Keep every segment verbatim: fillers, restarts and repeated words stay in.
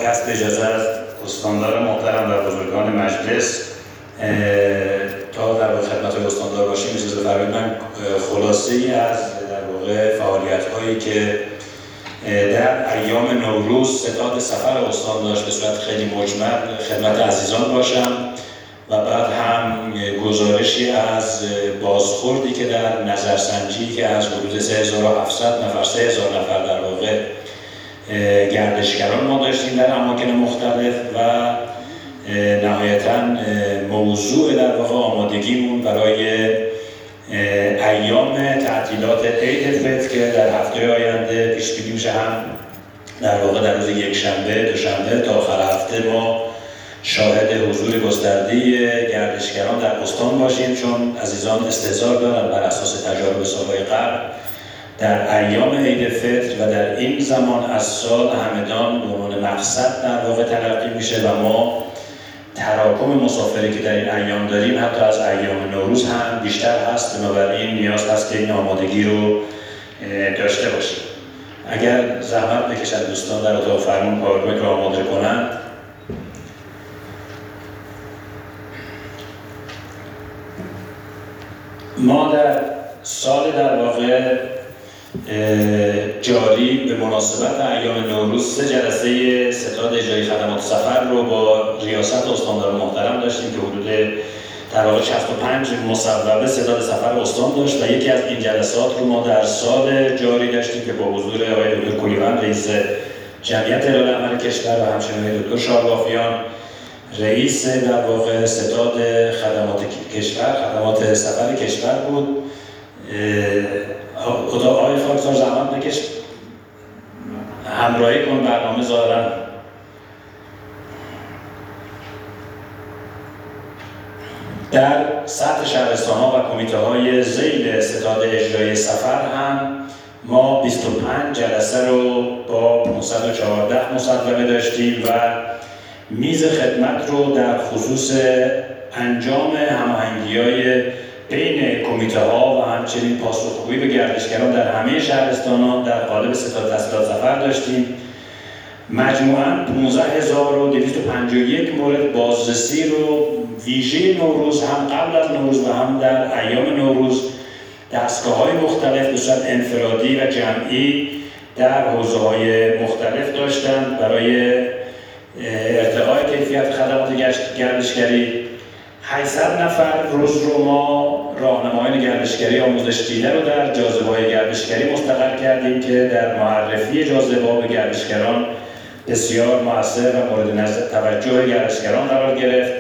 هست اجازه از استاندار محترم و بزرگان مجلس تا در واقع خدمت استاندار باشیم اجازه فرمایید من خلاصه ای از در واقع فعالیت هایی که در ایام نوروز ستاد سفر استان داشت به صورت خیلی مجمل خدمت عزیزان باشم و بعد هم گزارشی از بازخوردی که در نظرسنجی که از حدود سه هزار و هفتصد نفر سه هزار نفر در واقع گردشگران ما داشتیم در اماکن مختلف و نهایتاً موضوع در واقع آمادگیمون برای ایام تعطیلات عید فطر که در هفته آینده پیش بینی میشه هم در واقع در روز یک شنبه دوشنبه تا آخر هفته ما شاهد حضور گسترده گردشگران در استان باشیم، چون عزیزان استحضار دارن بر اساس تجارب سالهای قبل در ایام عید فطر و در این زمان از سال همدان به عنوان مقصد در واقع تلقی میشه و ما تراکم مسافری که در این ایام داریم حتی از ایام نوروز هم بیشتر هست، بنابراین نیاز هست که این آمادگی رو داشته باشیم. اگر زحمت بکشن دوستان در اتاق فرمون پاورپوینت رو آماده کنند. ما در سال در واقع جاری به مناسبت ایام نوروز سه جلسه ستاد اجرایی خدمات سفر رو با ریاست استاندار محترم داشتیم که حدود در واقع شصت و پنج مصوبه ستاد سفر استان داشت و یکی از این جلسات رو ما در سال جاری داشتیم که با حضور آقای دکتر کولیوان رئیس جمعیت هلال احمر کشور و همچنین دکتر شاربافیان رئیس در واقع ستاد خدمات کشور خدمات سفر کشور بود. اتاق آقای خاکسار زحمت بکش همراهی کن برنامه ظاهرا در سطح شهرستان ها و کمیته های ذیل ستاد اجرایی سفر هم ما بیست و پنج جلسه رو با پانصد و چهارده مصوبه داشتیم و میز خدمت رو در خصوص انجام هماهنگی‌های بین کمیته ها و همچنین پاسخگویی به گردشگران در همه شهرستان‌ها در قالب ستاد تسهیلات سفر داشتیم. مجموعاً پانزده هزار و دویست و پنجاه و یک مورد بازرسی رو ویژه نوروز هم قبل از نوروز و هم در ایام نوروز دستگاه‌های مختلف به صورت انفرادی و جمعی در حوزه‌های مختلف داشتند برای ارتقای کیفیت خدمات گردشگری. هشتصد نفر روز رو ما راهنمایان گردشگری آموزش دیده رو در جاذبه‌های گردشگری مستقر کردیم که در معرفی جاذبه‌ها به گردشگران بسیار مؤثر و مورد نظر توجه گردشگران قرار گرفت.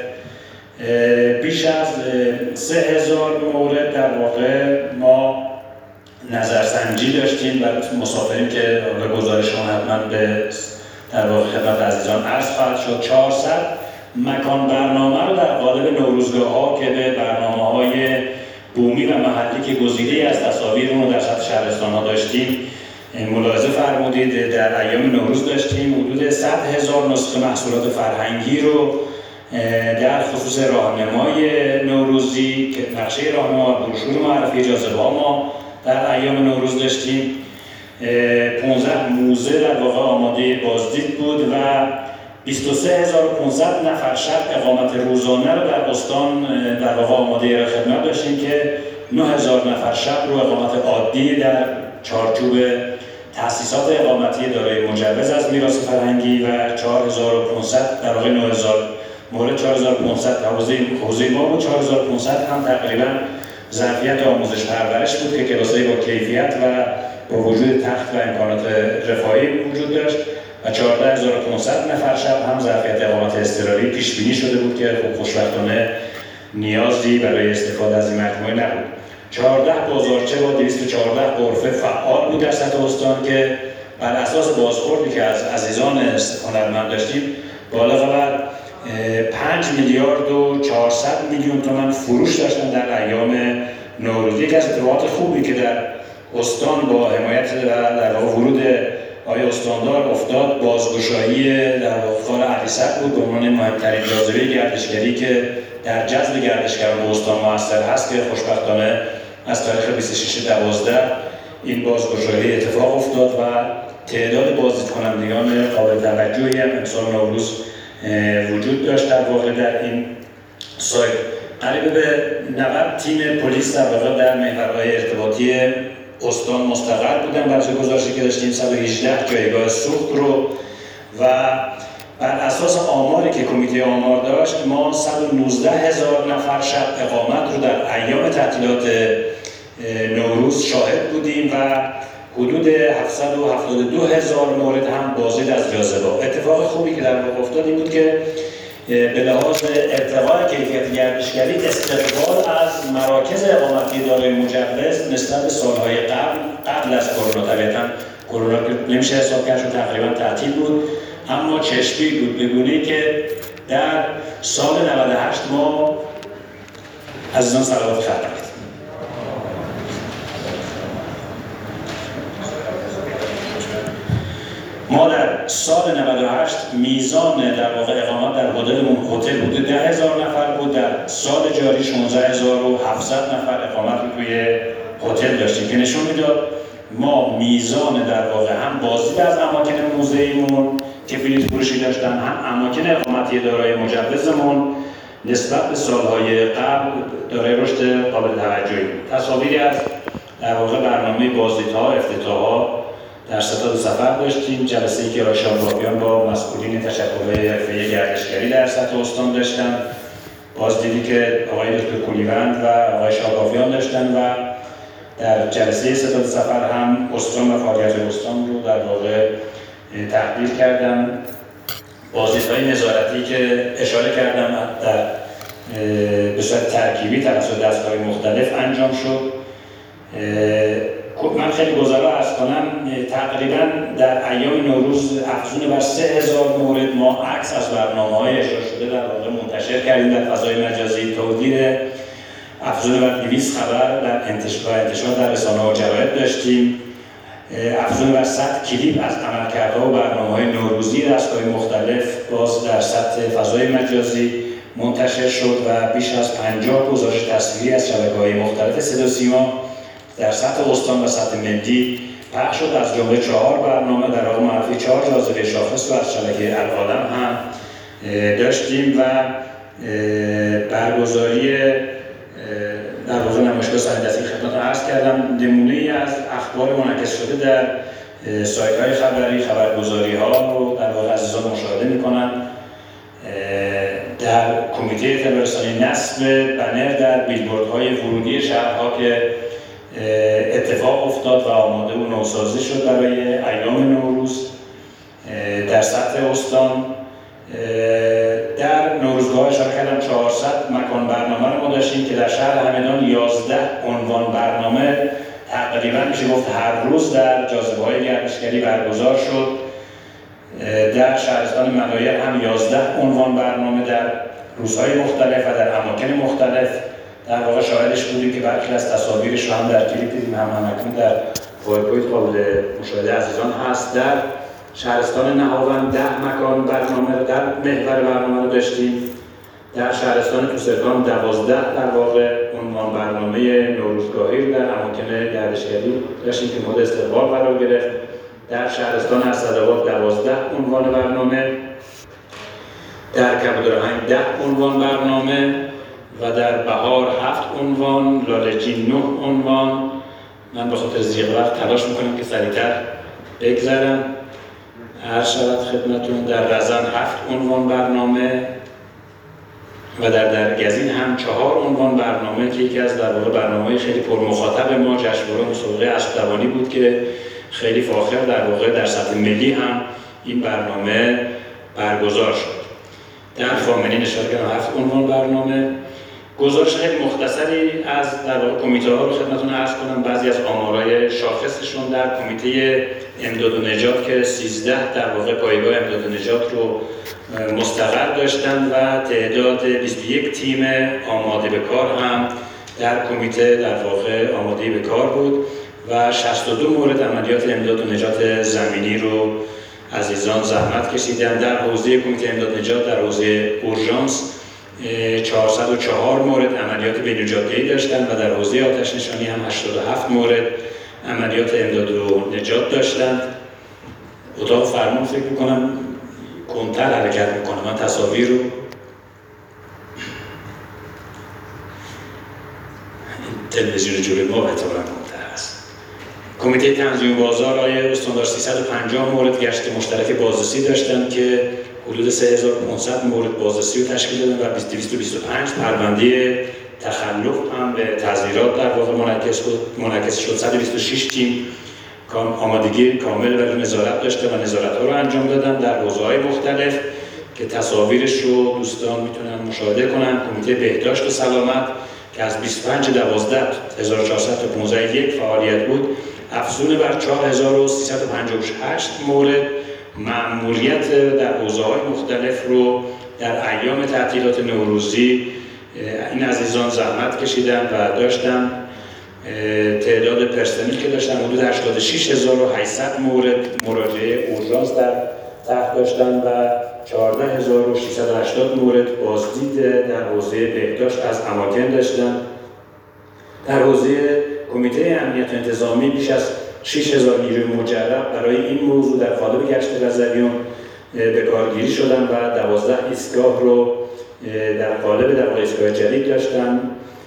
بیش از سه هزار مورد در واقع ما نظرسنجی داشتیم و مسافرین که به گزارششون حتما به در واقع خدمت عزیزان عرض خواهد شد. چهارصد مکان برنامه رو در قالب نوروزگاه‌ها که به برنامه‌های بومی و محلی که گزیده‌ای از تصاویر رو در سطح شهرستان‌ها داشتیم ملاحظه فرمودید در ایام نوروز داشتیم حدود صد هزار نسخه محصولات فرهنگی رو در خصوص راهنمای نوروزی که نقشه راهنما و بروشور معرفی جاذبه‌ها ما در ایام نوروز داشتیم. پانزده موزه در واقع آماده بازدید بود و بیست و سه هزار و پانصد نفر شب اقامت روزانه رو در استان در واقع آماده خدمت داشتیم که نه هزار نفر شب رو اقامت عادی در چارچوب تأسیسات اقامتی دارای مجوز از میراث فرهنگی و چهار هزار و پانصد در واقع نه هزار مورد چهار هزار و پانصد حوزه حوزه ما بود. چهار هزار و پانصد هم تقریبا ظرفیت آموزش پرورش بود که کلاس‌های با کیفیت و با وجود تخت و امکانات رفاهی وجود داشت و چهارده هزار و پانصد نفر شب هم ظرفیت اقامت اضطراری پیش بینی شده بود که خب خوشبختانه نیازی برای استفاده از این مجموعه نبود. چهارده بازارچه با دویست و چهارده غرفه فعال بود در سطح استان که بر اساس بازخوردی که از عزیزان هنرمند داشتیم بالغ بر پنج میلیارد و چهارصد میلیون تومان فروش داشتن در ایام نوروز. یک از اتفاقات خوبی که در استان با حمایت و در واقع ورود آقای استاندار افتاد بازگشایی در واقع غار علیسر بود به عنوان مهمترین جاذبه گردشگری که در جذب گردشگران به استان موثر هست که خوشبختانه از تاریخ بیست و شش دوازده این بازگشایی اتفاق افتاد و تعداد بازدید کنندگان قابل توجهی هم امسال نوروز وجود داشت در واقع در این سایت. قریب به نود تیم پلیس در واقع در محورهای ارتباطی استان مستقر بودن. برای گزارشی که داشتیم صد و هجده جایگاه سوخت رو و بر اساس آماری که کمیته آمار داشت ما صد و نوزده هزار نفر شب اقامت رو در ایام تعطیلات نوروز شاهد بودیم و حدود هفتصد و هفتاد و دو هزار مورد هم بازدید از جاذبه. اتفاق خوبی که در واقع افتاد این بود که به لحاظ ارتقاء کیفیت گردشگری استقبال از مراکز اقامتی دارای مجوز نسبت به سالهای قبل قبل از کرونا، طبیعتاً کرونا نمیشه حساب کرد چون تقریبا تعطیل بود، اما چشمی بود به گونه‌ای که در سال نود و هشت ما عزیزان صلوات خطر کرد. ما در سال نود و هشت میزان در واقع اقامت در هتل حدود ده هزار نفر بود. در سال جاری شانزده هزار و هفتصد نفر اقامت رو توی هتل داشتیم که نشون میداد ما میزان در واقع هم بازدید از اماکن موزه‌ایمون که بلیط فروشی داشتن، هم اماکن اقامتی دارای مجوزمون نسبت به سالهای قبل دارای رشد قابل توجهی. تصاویری از در واقع برنامه بازدیدها، افتتاحها در ستاد سفر داشتیم. جلسه‌ای که آقای شامرابیان با مسئولین تشکل‌های حرفه‌ای گردشگری در سطح استان داشتن، بازدیدی که آقای دکتر کولیوند و آقای شامرابیان داشتن و در جلسه ستاد سفر هم استان و فعالیت استان رو در واقع تحلیل کردم. بازدیدهای نظارتی که اشاره کردم در به صورت ترکیبی توسط دستگاه‌های مختلف انجام شد. من خیلی گذرا عرض کنم تقریبا در ایام نوروز افزون بر سه هزار مورد ما عکس از برنامه‌های اجرا شده در واقع منتشر کردیم در فضای مجازی. تولید افزون بر دویست خبر در انتشار انتشار در رسانه‌ها و جراید داشتیم. افزون بر صد کلیپ از عملکردها و برنامه‌های نوروزی دستگاه‌های مختلف باز در سطح فضای مجازی منتشر شد و بیش از پنجاه گزارش تصویری از شبکه‌های مختلف صدا و سیما در سطح استان و سطح ملی پخش شد. از جمله چهار برنامه در واقع معرفی چهار جاذبه شاخص رو از شبکه العالم هم داشتیم و برگزاری در واقع نمایشگاه صحنه‌دستی خدمتتون عرض کردم. نمونه‌ای از اخبار منعکس شده در سایت‌های خبری، خبرگزاری‌ها رو در واقع عزیزان مشاهده می‌کنن. در کمیته اطلاع رسانی نصب بنر در بیلبوردهای ورودی شهرها که اتفاق افتاد و آماده و نوسازی شد برای ایام نوروز در سطح استان. در نوروزگاه اشاره کردم چهارصد مکان برنامه رو ما داشتیم که در شهر همدان یازده عنوان برنامه تقریبا میشه گفت هر روز در جاذبه‌های گردشگری برگزار شد. در شهرستان منایر هم یازده عنوان برنامه در روزهای مختلف و در اماکن مختلف در واقع شاهدش بودیم که برخی از تصاویرش رو هم در کلیپ دیدیم، هم همکنون در پاورپوینت قابل مشاهده عزیزان هست. در شهرستان نهاوند ده مکان برنامه رو در محور برنامه رو داشتیم. در شهرستان توسرکان دوازده در واقع عنوان برنامه نوروزگاهی رو در اماکن گردشگری داشتیم که مورد استقبال قرار گرفت. در شهرستان اسدآباد دوازده عنوان برنامه، در کبودرهنگ ده عنوان برنامه و در بهار هفت عنوان، لاله‌جین نه عنوان. من به خاطر ضیق وقت تلاش میکنم که سریعتر بگذرم. عرض شود خدمتتون در رزن هفت عنوان برنامه و در درگزین هم چهار عنوان برنامه که یکی از در واقع برنامه‌های خیلی پرمخاطب ما جشنواره مسابقه اسب‌دوانی بود که خیلی فاخر در واقع در سطح ملی هم این برنامه برگزار شد. در خامنین اشاره کردم هفت عنوان برنامه. گزارش خیلی مختصری از در واقع کمیته ها رو خدمتتون عرض کنم. بعضی از آمارهای شاخصشون در کمیته امداد و نجات که سیزده در واقع پایگاه امداد و نجات رو مستقر داشتند و تعداد بیست و یک تیم آماده به کار هم در کمیته در واقع آماده به کار بود و شصت و دو مورد عملیات امداد و نجات زمینی رو عزیزان زحمت کشیدند. در حوزه کمیته امداد و نجات در حوزه اورژانس چهارصد و چهار مورد عملیات بین‌الجاده‌ای داشتند و در حوزه آتش نشانی هم هشتاد و هفت مورد عملیات امداد و نجات داشتند. اتاق فرمان فکر میکنم کنتر حرکت میکنه. من تصاویر رو تلویزیون جلوی ما به اعتبار کنتر هست. کمیته تنظیم بازار آقای استاندار سیصد و پنجاه مورد گشت مشترک بازرسی داشتند که حدود سه هزار و پانصد مورد بازرسی رو تشکیل دادن و دویست و بیست و پنج پرونده تخلف هم به تظاهرات در واقع منعکس شد. منعکس شد. صد و بیست و شش تیم آمادگی کامل و نظارت داشته و نظارت‌ها رو انجام دادن در حوزه‌های مختلف که تصاویرش رو دوستان میتونن مشاهده کنن. کمیته بهداشت و سلامت که از بیست و پنج دوازده هزار و چهارصد تا پانزده یک فعالیت بود، افزون بر چهار هزار و سیصد و پنجاه و هشت مورد مأموریت در حوزه‌های مختلف رو در ایام تعطیلات نوروزی این عزیزان زحمت کشیدن و داشتن. تعداد پرسنل که داشتن حدود هشتاد و شش هزار و هشتصد مورد مراجعه اورژانس در تحت داشتن و چهارده هزار و ششصد و هشتاد مورد بازدید در حوزه بهداشت از اماکن داشتن. در حوزه کمیته امنیت انتظامی بیش از شش هزار نیروی مجرد برای این موضوع در قالب گشت رضویان به کارگیری شدن و دوازده ایستگاه رو در قالب در ایستگاه جدید داشتن.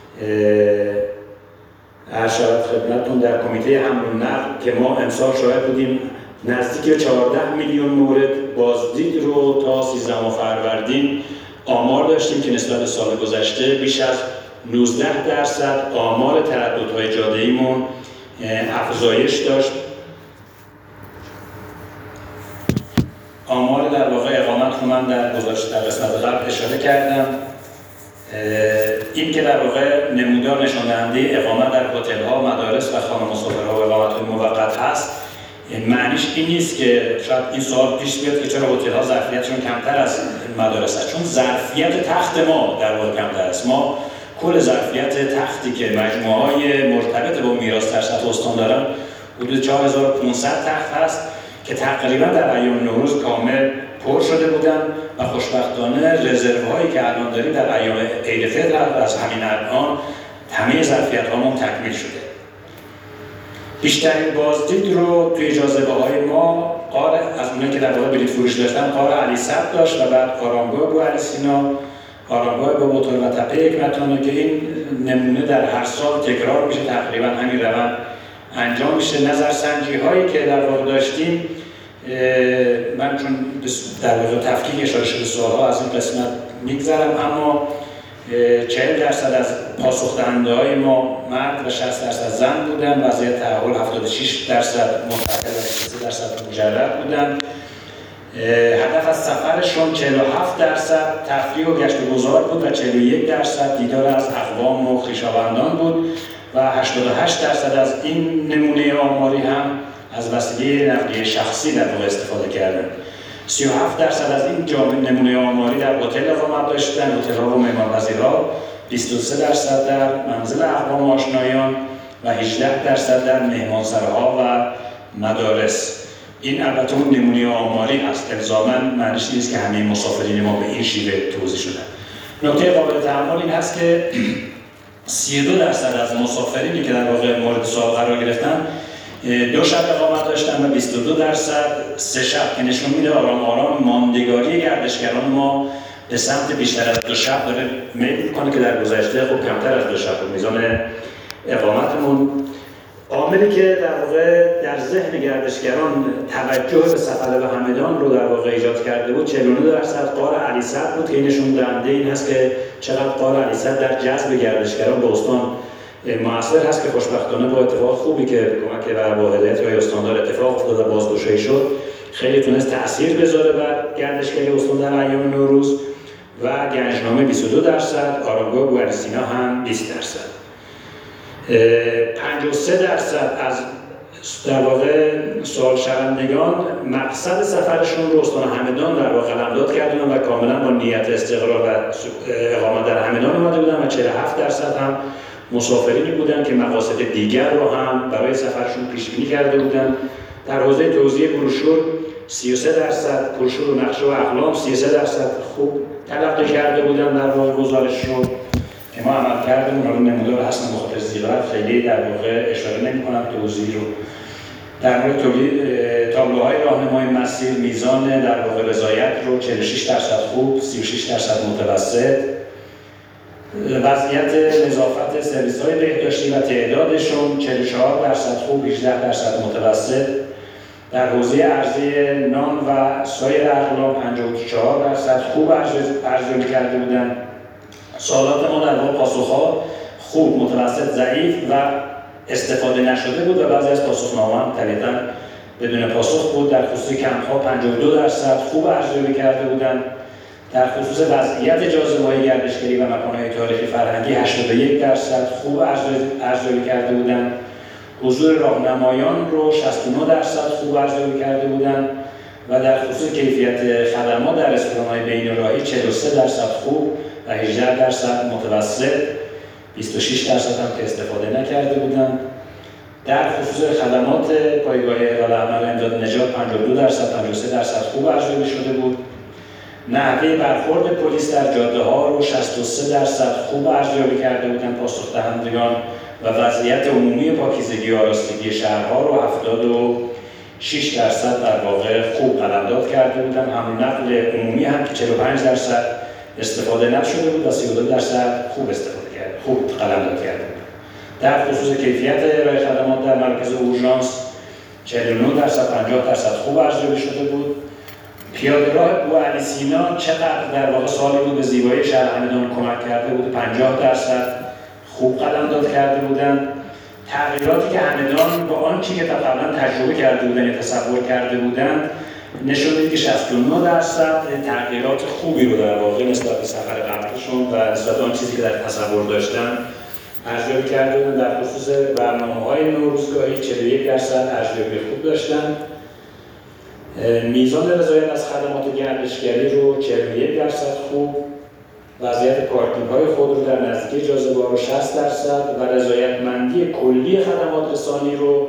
عرض شود خدمتتون در کمیته حمل و نقل که ما امسال شاهد بودیم نزدیک چهارده میلیون مورد بازدید رو تا سیزدهم فروردین آمار داشتیم که نسبت به سال گذشته بیش از نوزده درصد آمار ترددهای جاده‌ایمون افزایش داشت. آمار در واقع اقامت رو من در گزارش در قسمت قبل اشاره کردم. این که در واقع نمودار نشان دهنده اقامت در هتل‌ها، مدارس و خانه مسافرها و اقامت‌های موقت هست، معنیش این نیست که شاید این سوال پیش بیاد که چرا هتل‌ها ظرفیتشون کمتر از مدارس است. چون ظرفیت تخت ما در واقع کمتر است. ما کل ظرفیت تختی که مجموعه‌های مرتبط با میراث در سطح استان دارن حدود چهار هزار و پانصد تخت هست که تقریبا در ایام نوروز کامل پر شده بودن و خوشبختانه رزروهایی که الان داریم در ایام عید فطر از همین الان همه ظرفیت‌هامون تکمیل شده. بیشترین بازدید رو توی جاذبه‌های ما قار از اونایی که در واقع بلیط فروش داشتن قار علی صد داشت و بعد آرامگاه ابو علی سینا، آرامگاه ابو بطور و تپه حکمتانه که این نمونه در هر سال تکرار میشه، تقریبا همین روند انجام میشه. نظرسنجی هایی که در واقع داشتیم، من چون در واقع تفکیک اشاره شده سوالها از این قسمت میگذرم، اما چهل درصد از پاسخ دهنده های ما مرد و شصت درصد زن بودن. وضعیت تحول هفتاد و شش درصد منتقل و بیست و سه درصد مجرد بودن. هدف از سفرشون چهل و هفت درصد تفریح و گشت و گذار بود و چهل و یک درصد دیدار از اقوام و خویشاوندان بود و هشتاد و هشت درصد از این نمونه آماری هم از وسیله نقلیه شخصی در واقع استفاده کردن. سی و هفت درصد از این جامعه نمونه آماری در هتل اقامت داشتن، هتل‌ها و مهمانپذیرها، بیست و سه درصد در منزل اقوام و آشنایان و هجده درصد در مهمانسراها و مدارس. این البته اون نمونه آماری هست، الزاماً معنیش نیست که همه مسافرین ما به این شیوه توزیع شدن. نکته قابل تأمل این هست که سی و دو درصد از مسافرینی که در واقع مورد سوال قرار گرفتن دو شب اقامت داشتن و بیست و دو درصد سه شب، که نشون میده آرام آرام ماندگاری گردشگران ما به سمت بیشتر از دو شب داره میل میکنه که در گذشته خب کمتر از دو شب بود میزان اقامتمون. عاملی که در واقع در ذهن گردشگران توجه به سفر به همدان رو در واقع ایجاد کرده بود چهل و نه درصد غار علی صد بود که نشون دهنده این هست که چقدر غار علی صد در جذب گردشگران به استان موثر هست، که خوشبختانه با اتفاق خوبی که کمک و با هدایت های استاندار اتفاق افتاد و بازگشایی شد خیلی تونست تأثیر بذاره بر گردشگری استان در ایام نوروز. و گنجنامه بیست و دو درصد، آرامگاه ابو علی سینا هم بیست درصد. پنجاه و سه درصد از در واقع سوال شوندگان مقصد سفرشون رو استان همدان در واقع قلمداد کردن و کاملا با نیت استقرار و اقامت در همدان اومده بودن و چهل و هفت درصد هم مسافرینی بودن که مقاصد دیگر رو هم برای سفرشون پیش بینی کرده بودن. در حوزه توزیع بروشور سی و سه درصد بروشور و نقشه و اقلام سی و سه درصد خوب تلقی کرده بودن در واقع گزارش رو، ما عمل کردمون رو نمودار هستن بخاطر زیارت خیلی در واقع اشاره نمی کنم توضیح رو. در مورد تولید تابلوهای راهنمای مسیر میزان در واقع رضایت رو چهل و شش درصد خوب، سی و شش درصد متوسط. وضعیت نظافت سرویس‌های بهداشتی و تعدادشون چهل و چهار درصد خوب، هجده درصد متوسط. در حوزه ارزی نان و سایر اقلام پنجاه و چهار درصد خوب ارزیابی کرده بودند. سوالات ما در واقع پاسخ‌ها خوب، متوسط، ضعیف و استفاده نشده بود و بعضی از پاسخنامه‌ها هم طبیعتاً بدون پاسخ بود. در خصوص کمپ‌ها پنجاه و دو درصد خوب ارزیابی کرده بودند. در خصوص وضعیت جاذبه‌های گردشگری و مکان‌های تاریخی فرهنگی هشتاد و یک درصد خوب ارزیابی کرده بودند. حضور راهنمایان رو شصت و نه درصد خوب ارزیابی کرده بودند و در خصوص کیفیت خدمات در رستوران‌های بین‌الراهی چهل و سه درصد خوب و هجده درصد متوسط، بیست و شش درصد هم که استفاده نکرده بودند. در خصوص خدمات پایگاه ارائه عمل امداد نجات پنجاه و دو درصد، پنجاه و سه درصد خوب ارزیابی شده بود. نحوه برخورد پلیس در جاده‌ها رو شصت و سه درصد خوب ارزیابی کرده بودند پاسخ دهندگان و وضعیت عمومی پاکیزگی و آراستگی شهرها رو هفتاد و شش درصد در واقع خوب قلمداد کرده بودند. حمل نقل عمومی هم که چهل و پنج درصد استفاده نشده بود و سی و دو درصد خوب استفاده کرد، خوب قلمداد کرده بود. در خصوص کیفیت ارائه خدمات در مرکز اورژانس چهل و نه درصد، پنجاه درصد خوب ارزیابی شده بود. پیاده‌راه بوعلی سینا چقدر در واقع سوالی بود به زیبایی شهر همدان کمک کرده بود، پنجاه درصد خوب قلمداد کرده بودند. تغییراتی که همدان با آنچه که تا قبلا تجربه کرده بودند یا تصور کرده بودند نشون میده که شصت و نه درصد تغییرات خوبی رو در واقع نسبت به سفر قبلشون و نسبت به آن چیزی که در تصور داشتن ارزیابی کرده بودند. در خصوص برنامه‌های نوروزگاهی چهل و یک درصد ارزیابی خوب داشتند. میزان رضایت از خدمات گردشگری رو چهل و یک درصد خوب، وضعیت پارکینگ‌های خودرو در نزدیکی جاذبه‌ها رو شصت درصد و رضایتمندی کلی خدمات رسانی رو